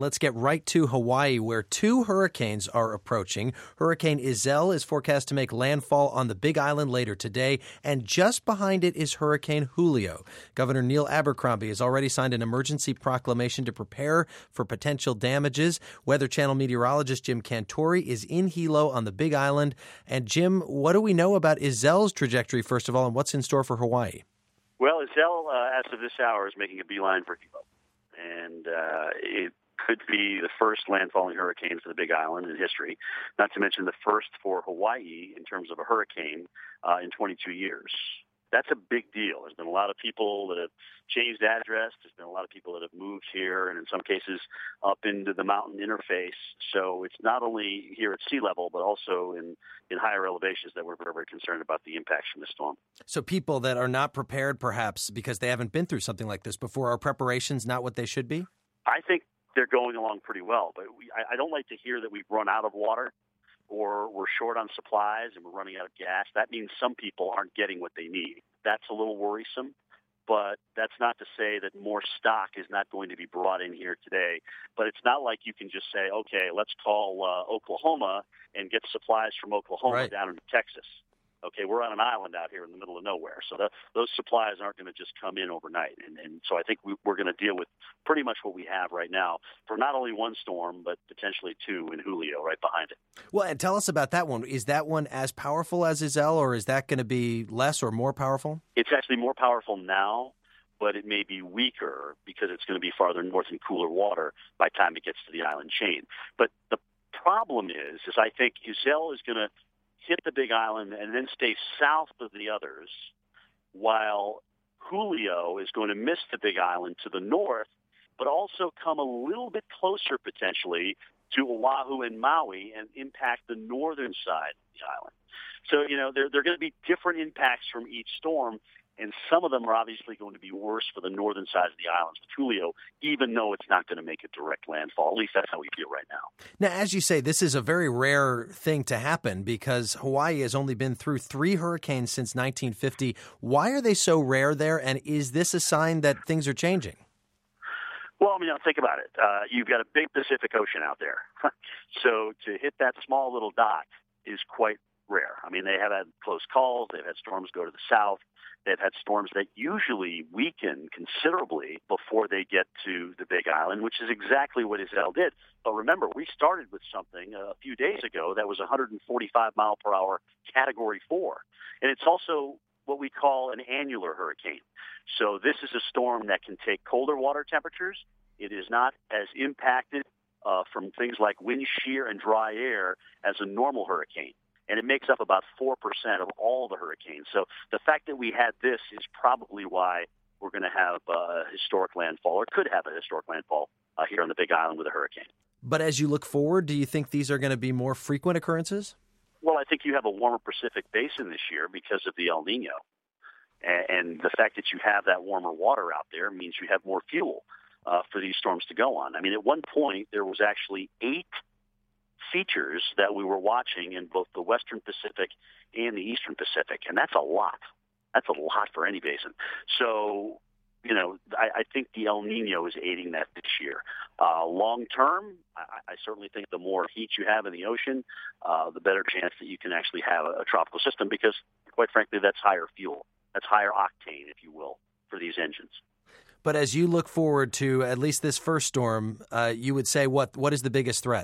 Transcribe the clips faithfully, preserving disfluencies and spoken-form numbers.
Let's get right to Hawaii, where two hurricanes are approaching. Hurricane Iselle is forecast to make landfall on the Big Island later today, and just behind it is Hurricane Julio. Governor Neil Abercrombie has already signed an emergency proclamation to prepare for potential damages. Weather Channel meteorologist Jim Cantore is in Hilo on the Big Island. And Jim, what do we know about Iselle's trajectory, first of all, and what's in store for Hawaii? Well, Iselle, uh, as of this hour, is making a beeline for Hilo, and uh, it could be the first landfalling hurricane for the Big Island in history, not to mention the first for Hawaii in terms of a hurricane uh, in twenty-two years. That's a big deal. There's been a lot of people that have changed address. There's been a lot of people that have moved here, and in some cases up into the mountain interface. So it's not only here at sea level, but also in, in higher elevations that we're very, very concerned about the impacts from the storm. So people that are not prepared, perhaps, because they haven't been through something like this before, are preparations not what they should be? I think they're going along pretty well, but we, I, I don't like to hear that we've run out of water or we're short on supplies and we're running out of gas. That means some people aren't getting what they need. That's a little worrisome, but that's not to say that more stock is not going to be brought in here today. But it's not like you can just say, okay, let's call uh, Oklahoma and get supplies from Oklahoma right. down into Texas. Okay, we're on an island out here in the middle of nowhere, so the, those supplies aren't going to just come in overnight. And, and so I think we, we're going to deal with pretty much what we have right now for not only one storm, but potentially two in Julio right behind it. Well, and tell us about that one. Is that one as powerful as Iselle, or is that going to be less or more powerful? It's actually more powerful now, but it may be weaker because it's going to be farther north in cooler water by the time it gets to the island chain. But the problem is, is I think Iselle is going to hit the Big Island and then stay south of the others, while Julio is going to miss the Big Island to the north, but also come a little bit closer potentially to Oahu and Maui and impact the northern side of the island. So, you know, there, there are going to be different impacts from each storm, and some of them are obviously going to be worse for the northern side of the islands with Julio, even though it's not going to make a direct landfall. At least that's how we feel right now. Now, as you say, this is a very rare thing to happen because Hawaii has only been through three hurricanes since nineteen fifty. Why are they so rare there, and is this a sign that things are changing? Well, I mean, think about it. Uh, you've got a big Pacific Ocean out there. So to hit that small little dot is quite rare. I mean, they have had close calls. They've had storms go to the south. They've had storms that usually weaken considerably before they get to the Big Island, which is exactly what Iselle did. But remember, we started with something a few days ago that was one hundred forty-five mile per hour Category four. And it's also what we call an annular hurricane. So this is a storm that can take colder water temperatures. It is not as impacted uh, from things like wind shear and dry air as a normal hurricane. And it makes up about four percent of all the hurricanes. So the fact that we had this is probably why we're going to have a historic landfall, or could have a historic landfall uh, here on the Big Island with a hurricane. But as you look forward, do you think these are going to be more frequent occurrences? Well, I think you have a warmer Pacific basin this year because of the El Nino. And the fact that you have that warmer water out there means you have more fuel uh, for these storms to go on. I mean, at one point, there was actually eight features that we were watching in both the Western Pacific and the Eastern Pacific, and that's a lot. That's a lot for any basin. So, you know, I, I think the El Nino is aiding that this year. Uh, long term, I, I certainly think the more heat you have in the ocean, uh, the better chance that you can actually have a, a tropical system because, quite frankly, that's higher fuel. That's higher octane, if you will, for these engines. But as you look forward to at least this first storm, uh, you would say what what is the biggest threat?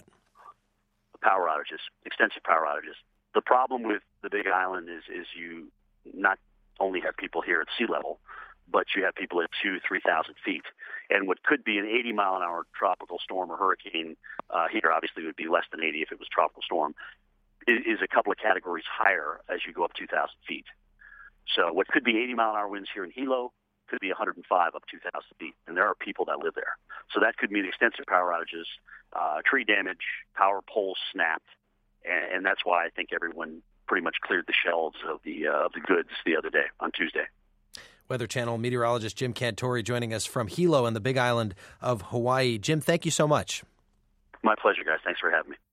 Power outages, extensive power outages. The problem with the Big Island is is you not only have people here at sea level, but you have people at two, three thousand feet. And what could be an eighty mile an hour tropical storm or hurricane uh, here, obviously would be less than eighty if it was tropical storm, is, is a couple of categories higher as you go up two thousand feet. So what could be eighty mile an hour winds here in Hilo could be one hundred five up two thousand feet, and there are people that live there. So that could mean extensive power outages, uh, tree damage, power poles snapped, and, and that's why I think everyone pretty much cleared the shelves of the uh, of the goods the other day on Tuesday. Weather Channel meteorologist Jim Cantore joining us from Hilo and the Big Island of Hawaii. Jim, thank you so much. My pleasure, guys. Thanks for having me.